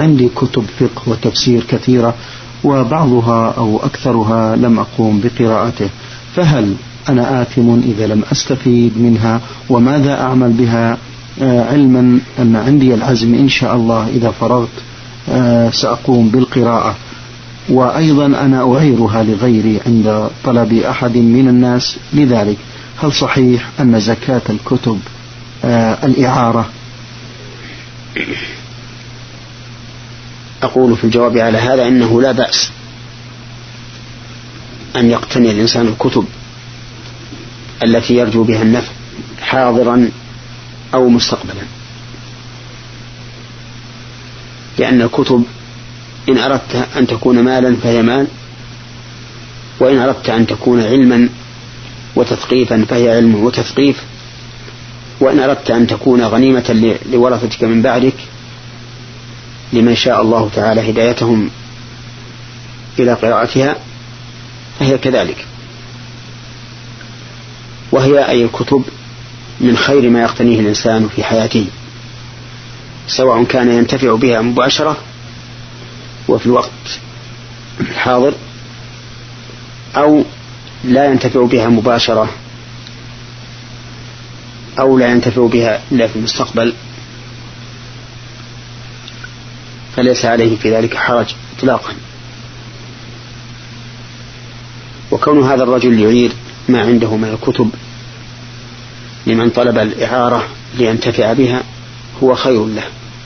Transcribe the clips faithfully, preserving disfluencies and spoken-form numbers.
عندي كتب فقه وتفسير كثيرة، وبعضها أو أكثرها لم أقوم بقراءته، فهل أنا آثم إذا لم أستفيد منها؟ وماذا أعمل بها علما أن عندي العزم إن شاء الله إذا فرغت سأقوم بالقراءة، وأيضا أنا أعيرها لغيري عند طلب أحد من الناس لذلك. هل صحيح أن زكاة الكتب الإعارة؟ أقول في الجواب على هذا إنه لا بأس أن يقتني الإنسان الكتب التي يرجو بها النفع حاضرا أو مستقبلا، لأن الكتب إن أردت أن تكون مالا فهي مال، وإن أردت أن تكون علما وتثقيفا فهي علم وتثقيف، وإن أردت أن تكون غنيمة لورثتك من بعدك لمن شاء الله تعالى هدايتهم إلى قراءتها فهي كذلك. وهي أي الكتب من خير ما يقتنيه الإنسان في حياته، سواء كان ينتفع بها مباشرة وفي الوقت الحاضر، أو لا ينتفع بها مباشرة، أو لا ينتفع بها إلا في المستقبل، فليس عليه في ذلك حرج إطلاقا. وكون هذا الرجل يعير ما عنده من الكتب لمن طلب الإعارة لينتفع بها هو خير له،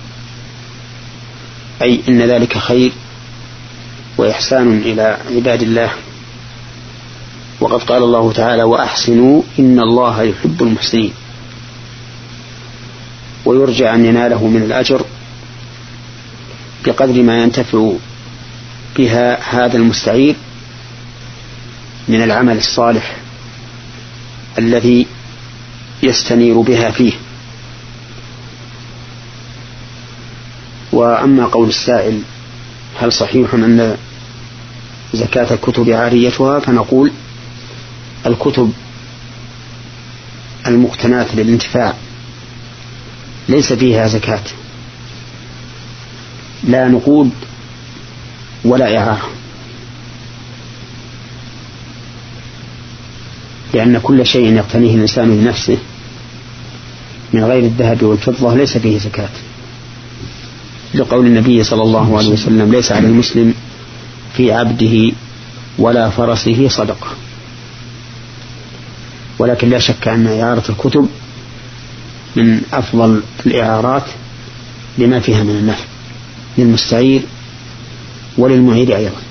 أي إن ذلك خير وإحسان إلى عباد الله. وقد قال الله تعالى: وأحسنوا إن الله يحب المحسنين. ويرجى أن يناله من الأجر بقدر ما ينتفع بها هذا المستعير من العمل الصالح الذي يستنير بها فيه. وأما قول السائل هل صحيح أن زكاة الكتب عاريتها، فنقول الكتب المقتناة للانتفاع ليس فيها زكاة، لا نقود ولا إعارة، لأن كل شيء يقتنيه الإنسان لنفسه من غير الذهب والفضة ليس فيه زكاة، لقول النبي صلى الله عليه وسلم: ليس على المسلم في عبده ولا فرسه صدقة. ولكن لا شك أن إعارة الكتب من أفضل الإعارات لما فيها من النفع للمستعير وللمعير أيضا.